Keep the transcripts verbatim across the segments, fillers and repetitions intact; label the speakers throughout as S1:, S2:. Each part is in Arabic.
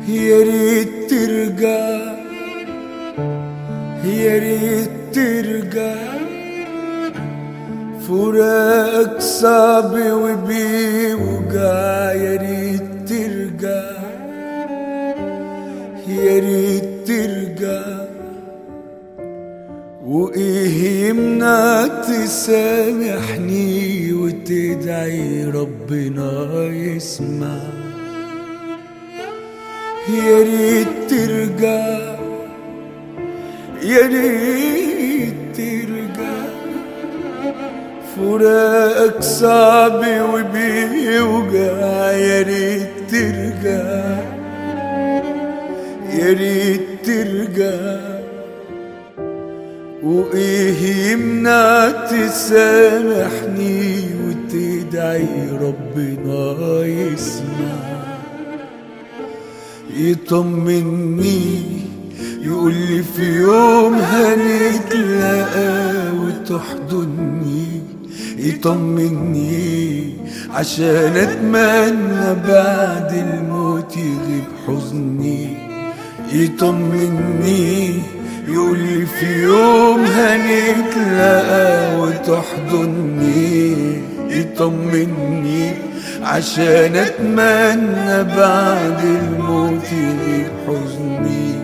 S1: يا ريت ترجع، يا ريت ترجع. فراقك صعب وبيوجع، يا ريت ترجع، يا ريت ترجع. وإيه يمنع تسامحني وتدعي ربنا يسمع؟ يا ريت ترجع، يا ريت ترجع. فراقك صعب وبيوجع، يا ريت ترجع، يا ريت ترجع. وإيه يمنع تسامحني وتدعي ربنا يسمع؟ يطمني يقولي في يوم هنتلاقى وتحضني، يطمني عشان اتمنى بعد الموت يغيب حزني. يطمني يقولي في يوم هنتلاقى وتحضني، يطمني عشان اتمنى بعد الموت يغيب حزني.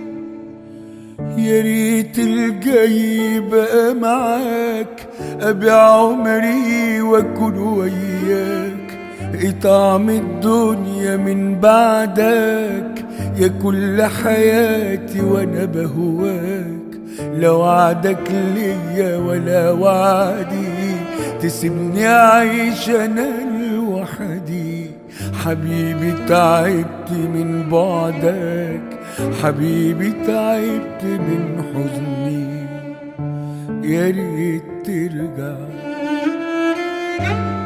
S1: يا ريت الجاي بقى معاك، ابيع عمري واكون وياك. ايه طعم الدنيا من بعدك يا كل حياتي وانا بهواك. لا وعدك ليا ولا وعدي تسيبني اعيش انا لوحدي. حبيبي تعبت من بعدك، حبيبي تعبت من حزني. يا ريت ترجع.